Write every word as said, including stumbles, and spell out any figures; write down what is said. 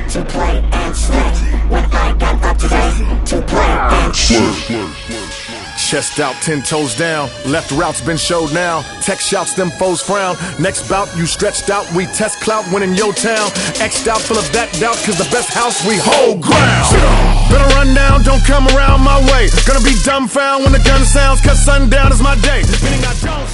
to play and slay. When I got up today to play and slay. Chest out, ten toes down. Left route's been showed now. Tech shouts, them foes frown. Next bout, you stretched out. We test clout, winning your town. X'd out, full of that doubt, cause the best house we hold ground. Better run down, don't come around my way. Gonna be dumbfound when the gun sounds, cause sundown is my day. Meaning I don't